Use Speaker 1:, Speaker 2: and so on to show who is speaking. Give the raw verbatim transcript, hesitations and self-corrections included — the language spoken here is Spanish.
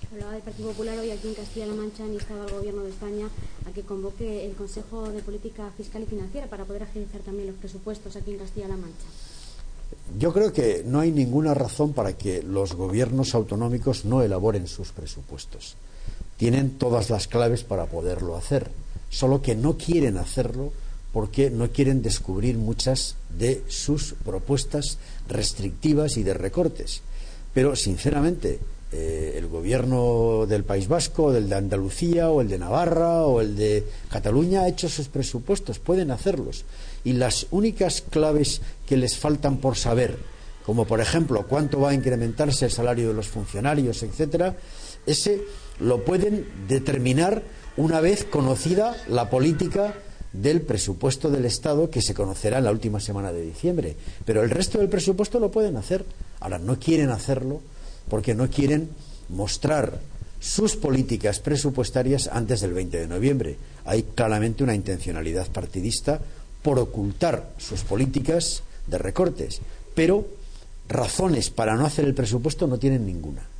Speaker 1: Hablaba del Partido Popular hoy aquí en Castilla-La Mancha, han instado al Gobierno de España a que convoque el Consejo de Política Fiscal y Financiera para poder agilizar también los presupuestos aquí en Castilla-La Mancha.
Speaker 2: Yo creo que no hay ninguna razón para que los gobiernos autonómicos no elaboren sus presupuestos. Tienen todas las claves para poderlo hacer, solo que no quieren hacerlo porque no quieren descubrir muchas de sus propuestas restrictivas y de recortes. Pero, sinceramente, eh, el gobierno del País Vasco, o el de Andalucía, o el de Navarra, o el de Cataluña ha hecho sus presupuestos, pueden hacerlos. Y las únicas claves que les faltan por saber, como por ejemplo cuánto va a incrementarse el salario de los funcionarios, etcétera, ese lo pueden determinar una vez conocida la política del presupuesto del Estado, que se conocerá en la última semana de diciembre. Pero el resto del presupuesto lo pueden hacer. Ahora, no quieren hacerlo porque no quieren mostrar sus políticas presupuestarias antes del veinte de noviembre. Hay claramente una intencionalidad partidista por ocultar sus políticas de recortes, pero razones para no hacer el presupuesto no tienen ninguna.